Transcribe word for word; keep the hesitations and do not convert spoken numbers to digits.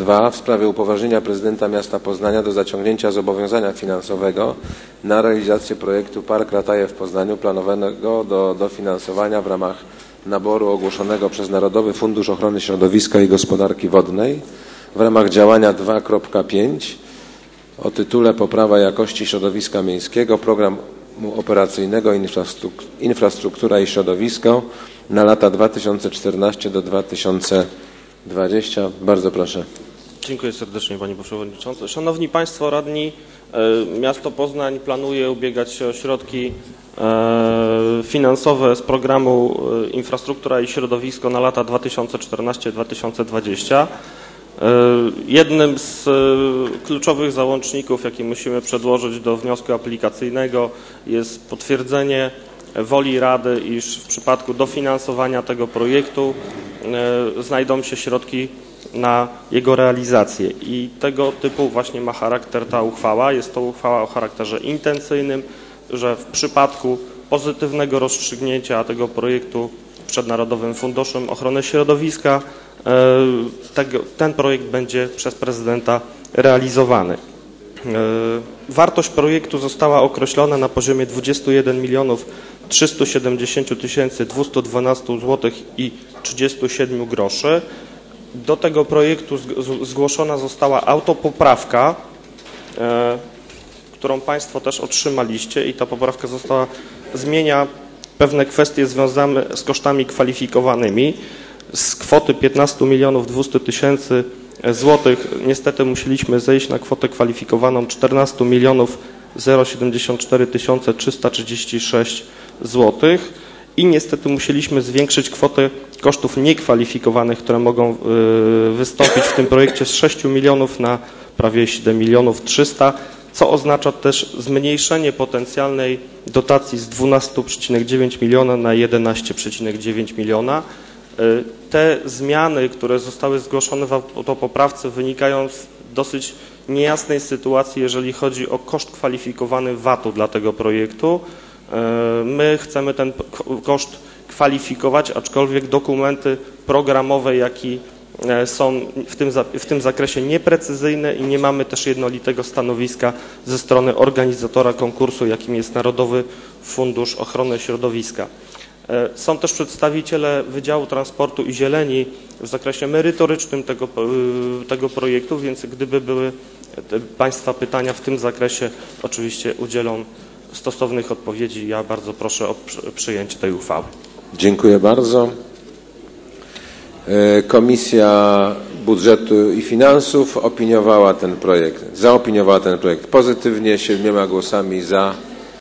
dwa. W sprawie upoważnienia prezydenta miasta Poznania do zaciągnięcia zobowiązania finansowego na realizację projektu Park Rataje w Poznaniu planowanego do dofinansowania w ramach naboru ogłoszonego przez Narodowy Fundusz Ochrony Środowiska i Gospodarki Wodnej w ramach działania dwa kropka pięć o tytule Poprawa jakości środowiska miejskiego Programu Operacyjnego Infrastruktura i Środowisko na lata dwa tysiące czternasty do dwa tysiące dwudziestego. Bardzo proszę. Dziękuję serdecznie, Panie Przewodniczący. Szanowni Państwo Radni, miasto Poznań planuje ubiegać się o środki finansowe z programu Infrastruktura i Środowisko na lata dwa tysiące czternasty do dwa tysiące dwudziestego. Jednym z kluczowych załączników, jaki musimy przedłożyć do wniosku aplikacyjnego, jest potwierdzenie woli Rady, iż w przypadku dofinansowania tego projektu znajdą się środki na jego realizację. I tego typu właśnie ma charakter ta uchwała. Jest to uchwała o charakterze intencyjnym, że w przypadku pozytywnego rozstrzygnięcia tego projektu przed Narodowym Funduszem Ochrony Środowiska tego, ten projekt będzie przez prezydenta realizowany. Wartość projektu została określona na poziomie dwudziestu jeden milionów trzystu siedemdziesięciu tysięcy dwieście dwanaście złotych i trzydziestu siedmiu groszy. Do tego projektu zgłoszona została autopoprawka, którą Państwo też otrzymaliście, i ta poprawka została, zmienia pewne kwestie związane z kosztami kwalifikowanymi. Z kwoty piętnastu milionów dwieście tysięcy złotych niestety musieliśmy zejść na kwotę kwalifikowaną czternastu milionów siedemdziesiąt cztery tysiące trzysta trzydzieści sześć złotych i niestety musieliśmy zwiększyć kwotę kosztów niekwalifikowanych, które mogą wystąpić w tym projekcie, z sześciu milionów na prawie siedem milionów trzysta, co oznacza też zmniejszenie potencjalnej dotacji z dwunastu przecinek dziewięć miliona na jedenaście przecinek dziewięć miliona. Te zmiany, które zostały zgłoszone w autopoprawce, wynikają z dosyć niejasnej sytuacji, jeżeli chodzi o koszt kwalifikowany V A T-u dla tego projektu. My chcemy ten koszt kwalifikować, aczkolwiek dokumenty programowe, jakie są w tym, w tym zakresie nieprecyzyjne i nie mamy też jednolitego stanowiska ze strony organizatora konkursu, jakim jest Narodowy Fundusz Ochrony Środowiska. Są też przedstawiciele Wydziału Transportu i Zieleni w zakresie merytorycznym tego, tego projektu, więc gdyby były Państwa pytania w tym zakresie, oczywiście udzielą stosownych odpowiedzi. Ja bardzo proszę o przyjęcie tej uchwały. Dziękuję bardzo. Komisja Budżetu i Finansów opiniowała ten projekt, zaopiniowała ten projekt pozytywnie, siedmioma głosami za,